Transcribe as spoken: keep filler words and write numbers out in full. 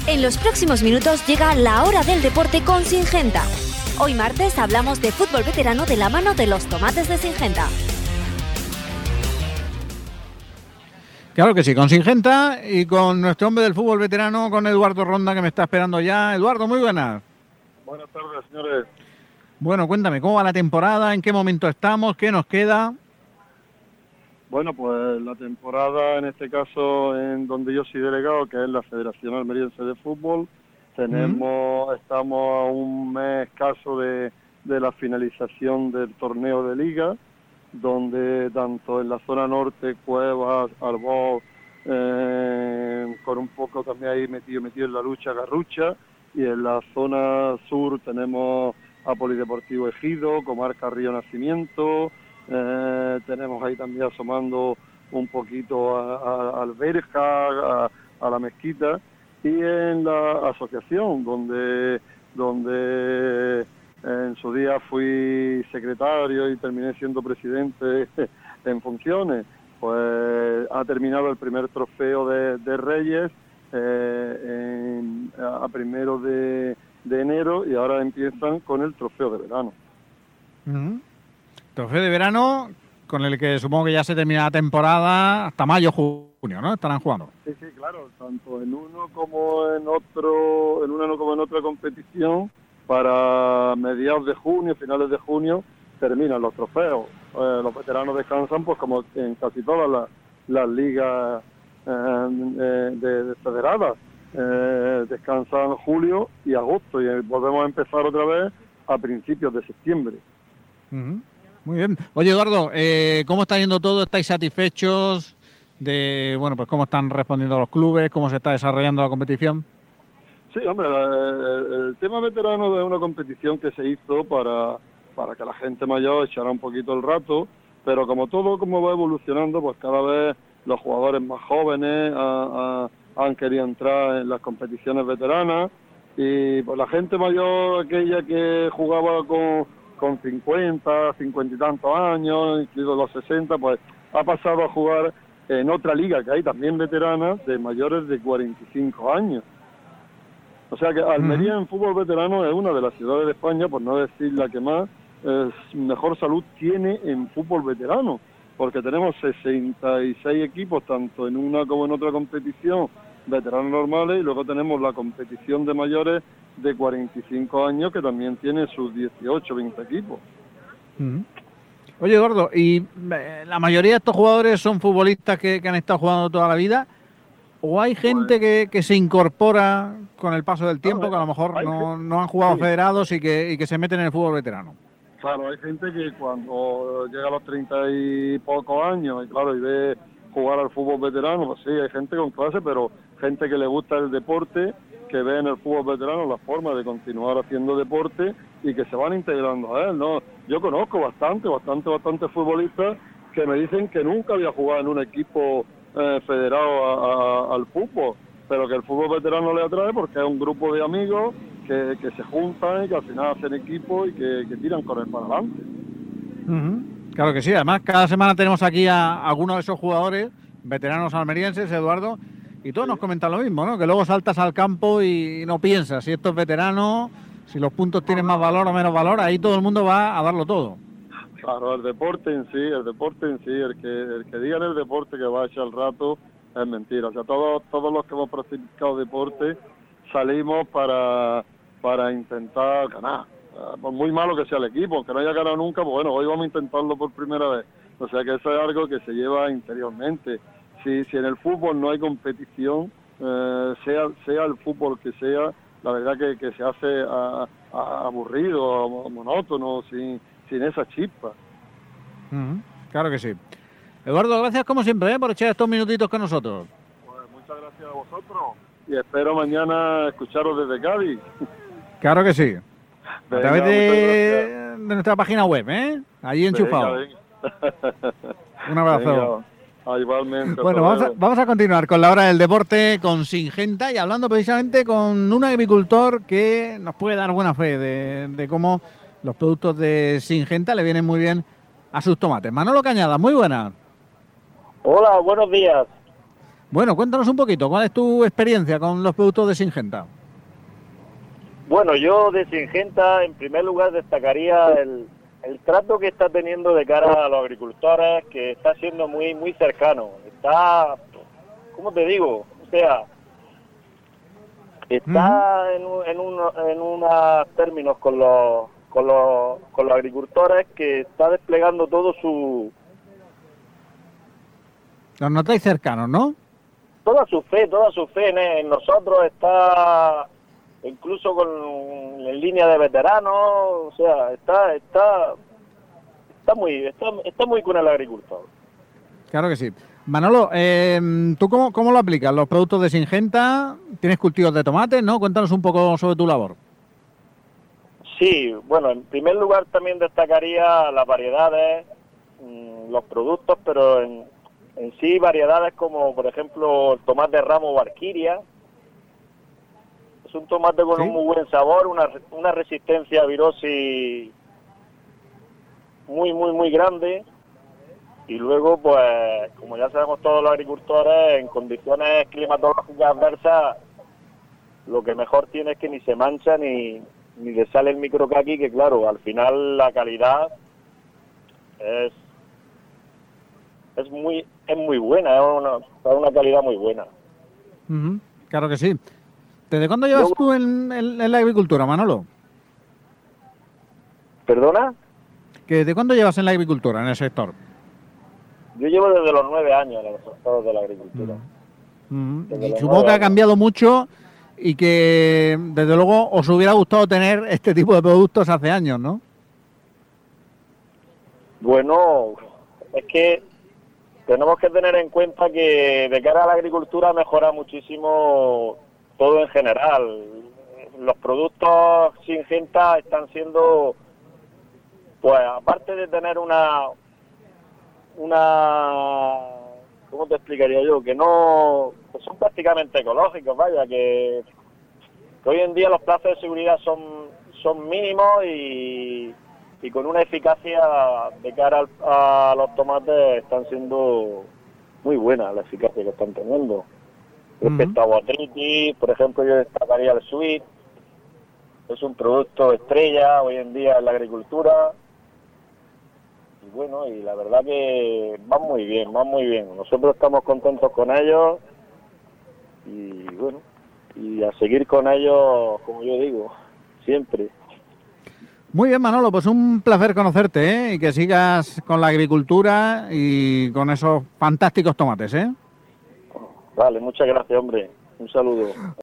En los próximos minutos llega la hora del deporte con Singenta. Hoy martes hablamos de fútbol veterano de la mano de los tomates de Singenta. Claro que sí, con Singenta y con nuestro hombre del fútbol veterano, con Eduardo Ronda, que me está esperando ya. Eduardo, muy buenas. Buenas tardes, señores. Bueno, cuéntame, ¿cómo va la temporada? ¿En qué momento estamos? ¿Qué nos queda? Bueno, pues la temporada, en este caso, en donde yo soy delegado, que es la Federación Almeriense de Fútbol, tenemos, mm. estamos a un mes escaso de, de la finalización del torneo de liga, donde tanto en la zona norte, Cuevas, Arbós, eh, con un poco también ahí metido, metido en la lucha Garrucha, y en la zona sur tenemos a Polideportivo Ejido, Comarca Río Nacimiento, eh, tenemos ahí también asomando un poquito a, a, a Alberja, a, a la Mezquita, y en la asociación, donde, donde en su día fui secretario y terminé siendo presidente en funciones, pues ha terminado el primer trofeo de, de Reyes eh, en, a primero de, de enero, y ahora empiezan con el trofeo de verano. Uh-huh. Trofeo de verano con el que supongo que ya se termina la temporada hasta mayo, junio, ¿no? Estarán jugando. Sí, sí, claro, tanto en uno como en otro, en una como en otra competición, para mediados de junio, finales de junio, terminan los trofeos. Eh, los veteranos descansan, pues como en casi todas las, las ligas eh, de, de federadas. Eh, descansan julio y agosto, y volvemos a empezar otra vez a principios de septiembre. Uh-huh. Muy bien. Oye, Eduardo, eh, ¿cómo está yendo todo? ¿Estáis satisfechos de, bueno, pues cómo están respondiendo los clubes, cómo se está desarrollando la competición? Sí, hombre, el, el tema veterano es una competición que se hizo para, para que la gente mayor echara un poquito el rato, pero como todo como va evolucionando, pues cada vez los jugadores más jóvenes a, a, han querido entrar en las competiciones veteranas, y pues la gente mayor, aquella que jugaba con, con cincuenta, cincuenta y tantos años, incluidos los sesenta, pues ha pasado a jugar en otra liga que hay también veterana, de mayores de cuarenta y cinco años. O sea que Almería uh-huh. en fútbol veterano es una de las ciudades de España, por no decir la que más eh, mejor salud tiene en fútbol veterano, porque tenemos sesenta y seis equipos, tanto en una como en otra competición, veteranos normales, y luego tenemos la competición de mayores de cuarenta y cinco años, que también tiene sus dieciocho, veinte equipos. Uh-huh. Oye, Eduardo, ¿y la mayoría de estos jugadores son futbolistas que, que han estado jugando toda la vida? ¿O hay gente que, que se incorpora con el paso del tiempo, que a lo mejor no, no han jugado sí. federados y que, y que se meten en el fútbol veterano? Claro, hay gente que cuando llega a los treinta y pocos años, y claro, y ve jugar al fútbol veterano, pues sí, hay gente con clase, pero gente que le gusta el deporte, que ve en el fútbol veterano la forma de continuar haciendo deporte y que se van integrando a él, ¿no? Yo conozco bastante, bastante, bastante futbolistas que me dicen que nunca había jugado en un equipo Eh, federado a, a, al fútbol, pero que el fútbol veterano le atrae porque es un grupo de amigos que, que se juntan y que al final hacen equipo y que, que tiran con él para adelante. Uh-huh. Claro que sí, además cada semana tenemos aquí a algunos de esos jugadores veteranos almerienses, Eduardo, y todos sí. nos comentan lo mismo, ¿no? Que luego saltas al campo y no piensas si esto es veterano, si los puntos tienen más valor o menos valor, ahí todo el mundo va a darlo todo. Claro, el deporte en sí, el deporte en sí, el que el que diga en el deporte que va a echar el rato es mentira. O sea, todos todos los que hemos practicado deporte salimos para para intentar ganar. Por muy malo que sea el equipo, aunque no haya ganado nunca, pues bueno, hoy vamos a intentarlo por primera vez. O sea que eso es algo que se lleva interiormente. Si si en el fútbol no hay competición, eh, sea sea el fútbol que sea, la verdad que, que se hace a, a aburrido, monótono, sin sin esa chispa. Uh-huh. Claro que sí. Eduardo, gracias como siempre ¿eh? por echar estos minutitos con nosotros. Pues muchas gracias a vosotros y espero mañana escucharos desde Cádiz. Claro que sí. Venga, a través de, de nuestra página web, ¿eh? Allí enchufado. Venga, venga. Un abrazo. Venga, igualmente. Bueno, vamos a, vamos a continuar con la hora del deporte con Singenta y hablando precisamente con un agricultor que nos puede dar buena fe de, de cómo los productos de Singenta le vienen muy bien a sus tomates. Manolo Cañada, muy buenas. Hola, buenos días. Bueno, cuéntanos un poquito, ¿cuál es tu experiencia con los productos de Syngenta? Bueno, yo de Syngenta, en primer lugar, destacaría el, el trato que está teniendo de cara a los agricultores, que está siendo muy muy cercano. Está, ¿cómo te digo? O sea, está uh-huh. en, un, en, un, en unos términos con los, con, los, con los agricultores que está desplegando todo su... Los notáis cercanos, ¿no? Toda su fe, toda su fe en, en nosotros está... incluso con en línea de veteranos, o sea, está está está muy está, está muy con el agricultor. Claro que sí. Manolo, eh, ¿tú cómo, cómo lo aplicas? ¿Los productos de Syngenta? ¿Tienes cultivos de tomate, no? Cuéntanos un poco sobre tu labor. Sí, bueno, en primer lugar también destacaría las variedades, mmm, los productos, pero en, en sí variedades como, por ejemplo, el tomate ramo Valkyria. Es un tomate con ¿Sí? un muy buen sabor, una, una resistencia a virosis muy, muy, muy grande. Y luego, pues, como ya sabemos todos los agricultores, en condiciones climatológicas adversas, lo que mejor tiene es que ni se mancha ni, ni le sale el microcaqui, que claro, al final la calidad es es muy es muy buena, es una, es una calidad muy buena. Uh-huh. Claro que sí. ¿Desde cuándo llevas Luego, tú en, en, en la agricultura, Manolo? ¿Perdona? ¿Que ¿Desde cuándo llevas en la agricultura, en el sector? Yo llevo desde los nueve años en el sector de la agricultura. Mm. Mm. Y supongo que ha cambiado mucho y que, desde luego, os hubiera gustado tener este tipo de productos hace años, ¿no? Bueno, es que tenemos que tener en cuenta que de cara a la agricultura mejora muchísimo todo en general. Los productos Syngenta están siendo, pues aparte de tener una, una, ¿cómo te explicaría yo? Que no, que son prácticamente ecológicos, vaya, que, que hoy en día los plazos de seguridad son, son mínimos y, y con una eficacia de cara al, a los tomates están siendo muy buenas la eficacia que están teniendo. Respecto uh-huh. a botrytis, por ejemplo, yo destacaría el Sweet, es un producto estrella hoy en día en la agricultura, y bueno, y la verdad que van muy bien, van muy bien, nosotros estamos contentos con ellos, y bueno, y a seguir con ellos, como yo digo, siempre. Muy bien, Manolo, pues un placer conocerte, ¿eh? Y que sigas con la agricultura y con esos fantásticos tomates, ¿eh? Vale, muchas gracias, hombre. Un saludo.